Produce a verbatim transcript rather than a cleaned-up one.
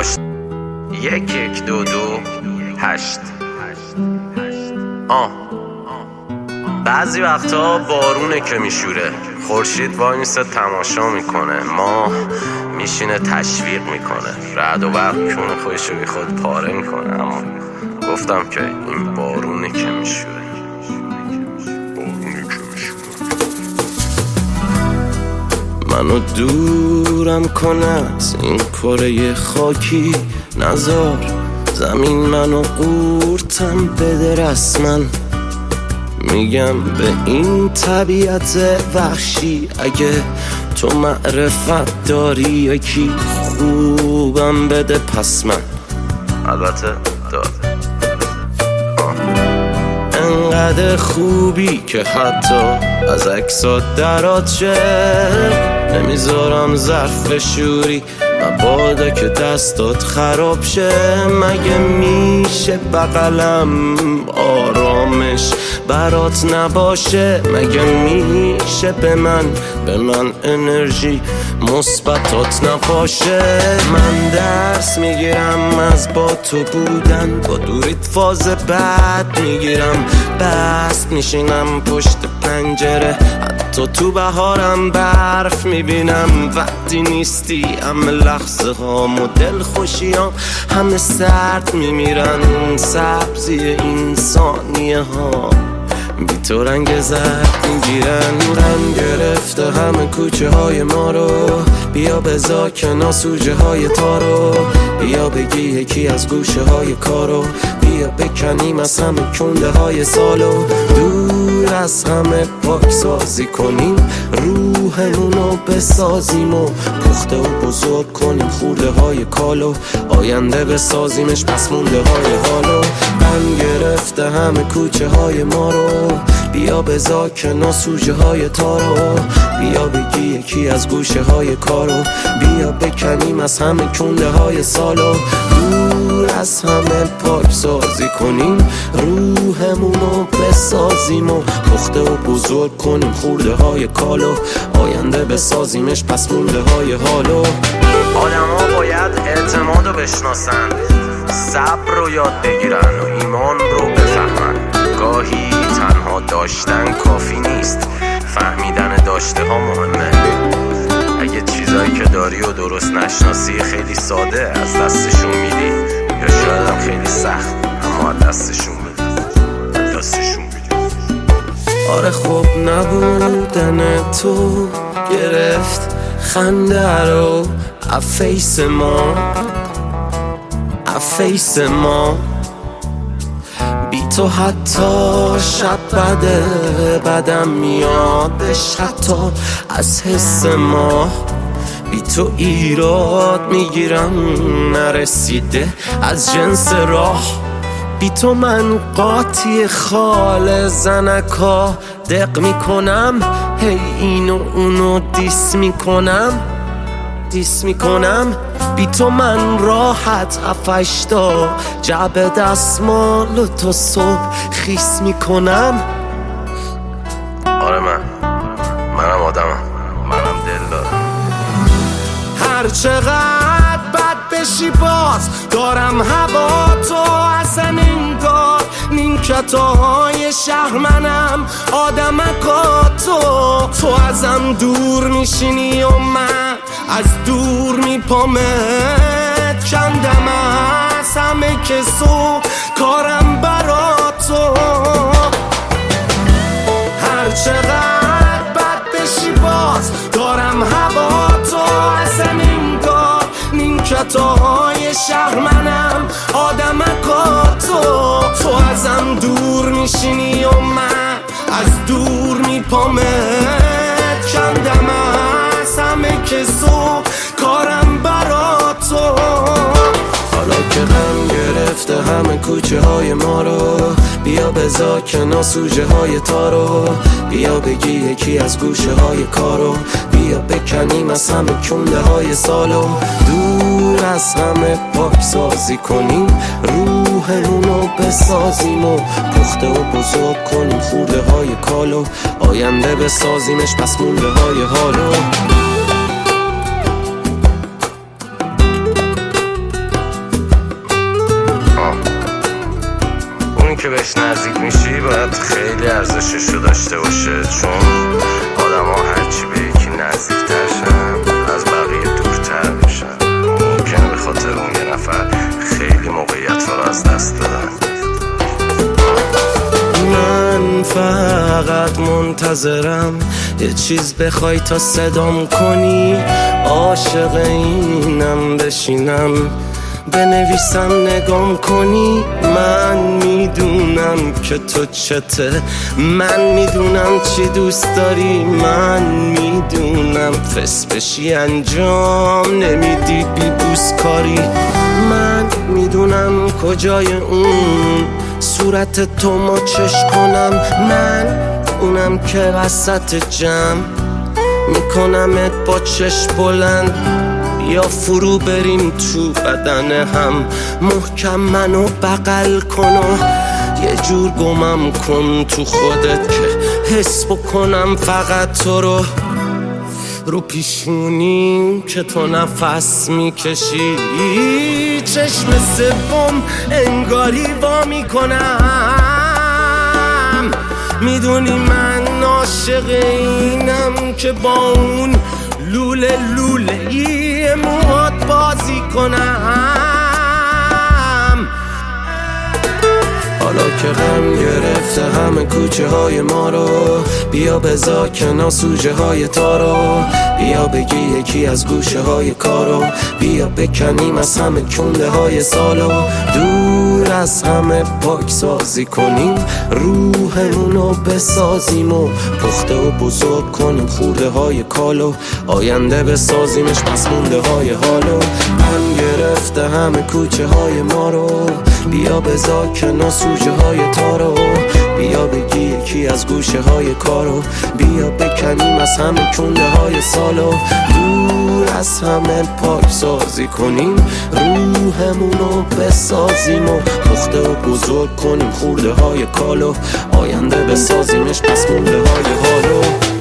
داشت. یک یک دو دو هشت. آه بعضی وقتا بارونه که میشوره، خورشید وای میسته تماشا میکنه، ماه میشینه تشویق میکنه، رعد و برق کون خودشو بی خود پاره میکنه. اما گفتم که این بارونه که میشوره، بارونه که میشوره. منو دورم کنه از این کره خاکی، نزار زمین منو قورتم بده رسما. میگم به این طبیعت وحشی اگه تو معرفت داری یکی خوبم بده پس من البته داده. انقدر خوبی که حتی از عکسات درات شه، نمیذارم ظرف شوری مبادا که دستات خراب شه. مگه میشه بغلم آرامش برات نباشه؟ مگه میشه به من به من انرژی مثبتات نباشه؟ من درس میگیرم از با تو بودن، با دوریت فاز بعد میگیرم، بست میشینم پشت پنجره، حتی تو بهارم برف میبینم. وقتی نیستی همه لحظه ها مدل خوشیام همه سرد میمیرن، سبزی این ثانیه ها بی تو رنگ زرد میگیرن. رم گرفته همه کوچه های ما رو، بیا بذار کنار سوژه های تارو، بیا بگی یکی از گوشه های کارو، بیا بکنیم از همه کنده های سالو، دور از همه پاک سازی کنیم روحمونو بسازیم و پخته و بزرگ کنیم خورده های کالو، آینده بسازیمش پس مونده های حالو. من گرفته همه کوچه های ما رو، بیا بذار کنار سوژه های تارو، بیا بگی یکی از گوشه های کارو، بیا بکنیم از همه کنده های سالو، دور از همه پاک سازی کنیم روحمونو بسازیم و پخته و بزرگ کنیم خورده های کالو، آینده بسازیمش پس مونده های حالو. آدم ها باید اعتماد رو بشناسن، صبر رو یاد بگیرن و ایمان رو بفهمن. گاهی تنها داشتن کافی نیست، فهمیدن داشته ها مهمه. اگه چیزایی که داری و درست نشناسی خیلی ساده از دستشون میدی، یا شاید هم خیلی سخت اما از دستشون میدی از دستشون میدی. آره خب نبودن تو گرفت خنده رو افیس ما افیس ما بی تو حتی شب بده بدم میادش حتی از حس ما. بی تو ایراد میگیرم نرسیده از جنس راه، بی تو من قاطی خال زنکا دق میکنم، هی اینو اونو دیس میکنم دیس میکنم. بی تو من راحت هفشتا جعب دستمال و تو صبح خیس میکنم. آره من منم آدمم، منم دل دارم. هر چقدر بد بشی باز دارم هوا تو اصلا انگار نیمکتای شهر منم آدمکا تو تو ازم دور میشینی و من از دور میپامت کندم از همه کسو کارم برا تو. هر چقدر بد بشی باز دارم هوا تو اصلا انگار نیمکتای شهر منم آدمکا تو تو ازم دور میشینی و من از دور میپامت کندم از همه کسو کارم برا تو. حالا که غم گرفته همه کوچه های ما رو، بیا بذار کنار سوژه های تارو، بیا بگی یکی از گوشه های کارو، بیا بکنیم از همه کنده های سالو، دور از همه پاک سازی کنیم روحمونو بسازیم و پخته و بزرگ کنیم خورده های کالو، آینده بسازیمش پس مونده های حالو. که بهش نزدیک میشی باید خیلی ارزششو داشته باشه، چون آدم ها هرچی به یکی نزدیکتر شن از بقیه دورتر میشن. ممکنه به خاطر اون یه نفر خیلی موقعیت ها رو از دست بدن. من فقط منتظرم یه چیز بخوای تا صدام کنی، عاشق اینم بشینم بنویسم نگام کنی. من میدونم که تو چته، من میدونم چی دوست داری، من میدونم فس بشی انجام نمیدی بی بوس کاری. من میدونم کجای اون صورت تو مچش کنم، من اونم که وسط جمع میکنمت با چشم بلند، یا فرو بریم تو بدن هم محکم منو بغل کن و یه جور گمم کن تو خودت که حس بکنم فقط تو رو. رو پیشونیم که تو نفس میکشی، چشم سوم انگاری وا میکنم. میدونی من عاشق اینم که با اون لوله لوله یه موهات بازی کنم. حالا که غم گرفته همه کوچه های ما رو، بیا بذار کنار سوژه های تارو، بیا بگی یکی از گوشه های کارو، بیا بکنیم از همه کنده های سالو، دور از همه پاک سازی کنیم روحمونو بسازیم و پخته و بزرگ کنیم خورده های کالو، آینده بسازیمش پس مونده های حالو. من گرفته همه کوچه های ما رو، بیا بذار کنار سوژه های تارو، بیا بگی یکی از گوشه های کارو، بیا بکنیم از همه کنده های سالو، دور از همه پاک سازی کنیم روحمونو بسازیم و پخته و بزرگ کنیم خورده های کالو، آینده بسازیمش پس مونده های حالو.